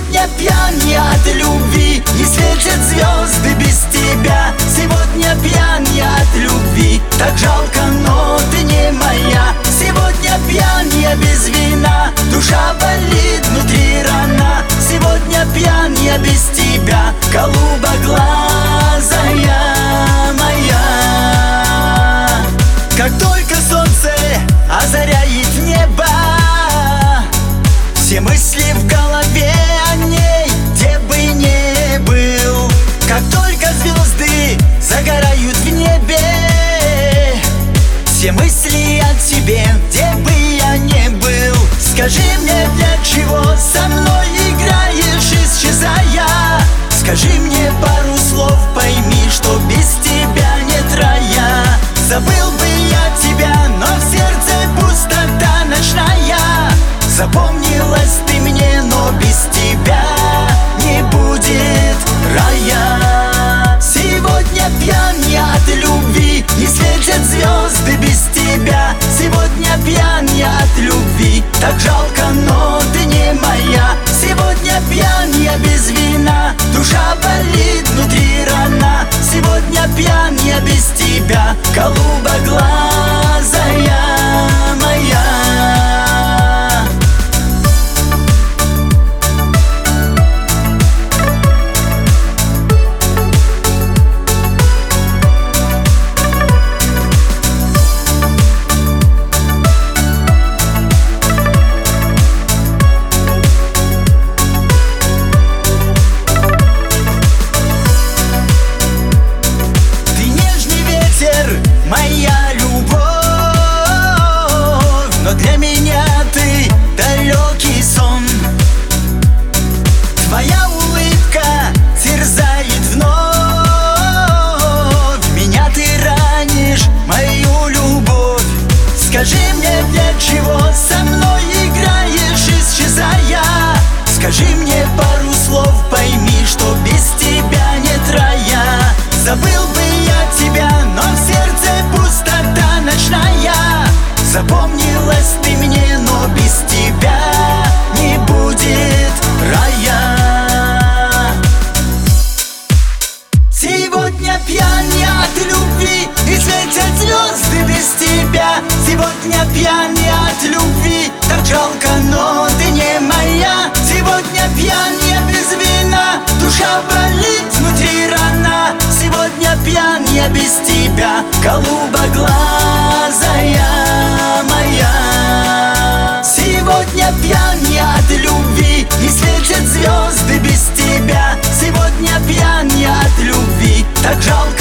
Сегодня пьян я от любви, не светят звезды без тебя. Сегодня пьян я от любви, так жалко, но ты не моя. Сегодня пьян я без вина, душа болит, внутри рана. Сегодня пьян я без тебя, голубоглазая моя. Как только солнце озаряет небо, все мысли в голове о ней, где бы не был. Как только звезды загорают в небе, все мысли о тебе, где бы я не был. Скажи мне, для чего со мной играешь, исчезая? Скажи мне пару слов, пойми, что без тебя нет рая. Забыл бы я тебя, но в сердце пустота ночная. Запомнилась ты мне, но без тебя не будет рая. Сегодня пьян я от любви, не светят звезды без тебя. Сегодня пьян я от любви, так жалко, но ты не моя. Сегодня пьян я без вина, душа болит, внутри рана. Сегодня пьян я без тебя, голубоглазая моя. Моя любовь, но для меня ты далекий сон. Твоя улыбка терзает вновь, меня ты ранишь, мою любовь. Скажи мне, для чего со мной играешь, исчезая? Скажи мне пару слов, пойми, что без тебя нет рая. Забыл бы я тебя, но в сердце пустота ночная. Запомнилась ты мне, но без тебя не будет рая. Сегодня пьян я от любви, и светят звезды без тебя. Сегодня пьян я от любви, так жалко, но ты не моя. Сегодня пьян я без вина, душа болит, внутри рана. Сегодня пьян я без тебя, голубоглазая моя. Сегодня пьян я от любви, не светят звезды без тебя. Сегодня пьян я от любви, так жалко,